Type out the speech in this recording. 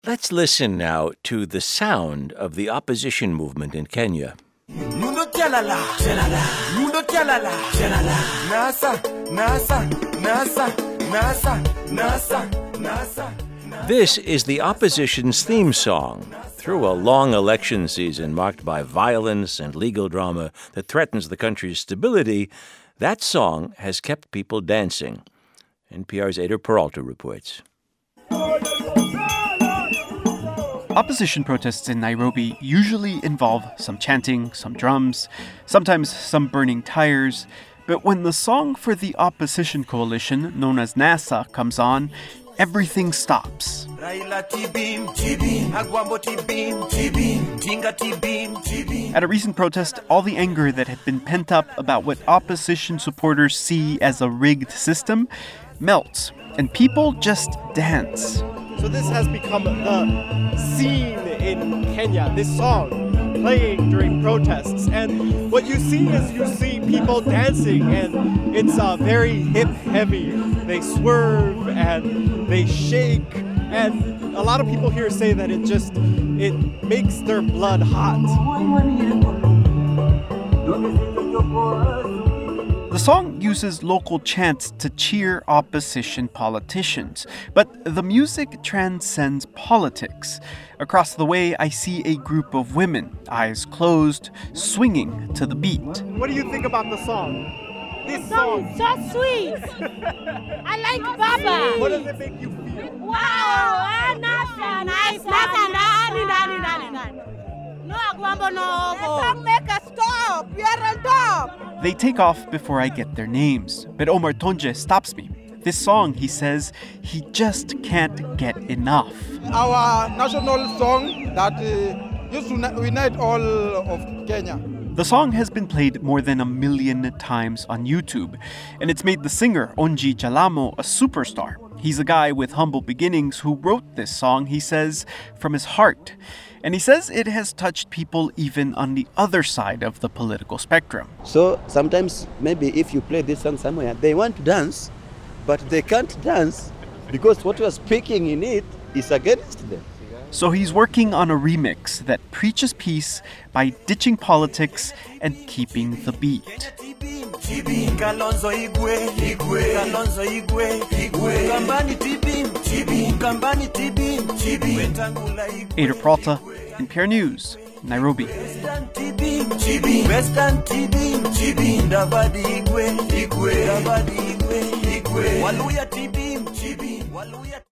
Let's listen now to the sound of the opposition movement in Kenya. This is the opposition's theme song. Through a long election season marked by violence and legal drama that threatens the country's stability, that song has kept people dancing. NPR's Ada Peralta reports. Opposition protests in Nairobi usually involve some chanting, some drums, sometimes some burning tires. But when the song for the opposition coalition, known as NASA, comes on, everything stops. At a recent protest, all the anger that had been pent up about what opposition supporters see as a rigged system melts, and people just dance. So this has become the scene in Kenya, this song playing during protests. And what you see people dancing, and it's very hip-heavy. They swerve and they shake. And a lot of people here say that it makes their blood hot. The song uses local chants to cheer opposition politicians, but the music transcends politics. Across the way, I see a group of women, eyes closed, swinging to the beat. What do you think about the song? This song is so sweet. I like Baba. What does it make you feel? Wow, nice. Make us stop. We are on top. They take off before I get their names, but Omar Tonje stops me. This song, he says, he just can't get enough. Our national song that used to unite all of Kenya. The song has been played more than 1 million times on YouTube, and it's made the singer Onji Jalamo a superstar. He's a guy with humble beginnings who wrote this song, he says, from his heart. And he says it has touched people even on the other side of the political spectrum. So sometimes maybe if you play this song somewhere, they want to dance, but they can't dance because what you are speaking in it is against them. So he's working on a remix that preaches peace by ditching politics and keeping the beat. Ada Peralta, NPR News, Nairobi.